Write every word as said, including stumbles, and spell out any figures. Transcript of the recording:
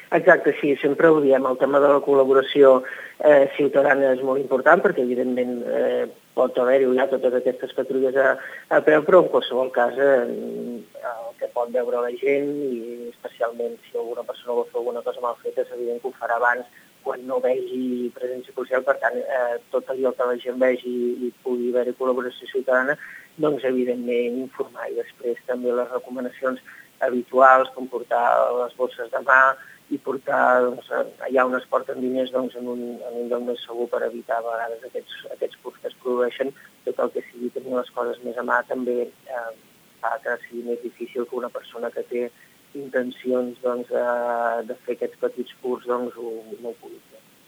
Exacte, sí, sempre ho diem. El tema de la col·laboració eh, ciutadana és molt important perquè, evidentment, eh, pot haver-hi ja totes aquestes patrulles a, a peu, però en qualsevol cas eh, el que pot veure la gent, i especialment si alguna persona vol fer alguna cosa mal feta, és evident que ho farà abans quan no vegi presència policial. Per tant, eh, tot allò que la gent vegi i pugui haver-hi col·laboració ciutadana, doncs evidentment informar. I després també les recomanacions habituals, com portar les bosses de mà i portar, doncs, allà on es porten diners, doncs, en un, en un lloc més segur per evitar a vegades aquests, aquests furts que es produeixen. Tot el que sigui tenir les coses més a mà també eh, fa que sigui més difícil que una persona que té intencions doncs, de, de fer aquests petits furts doncs, ho, no ho pugui.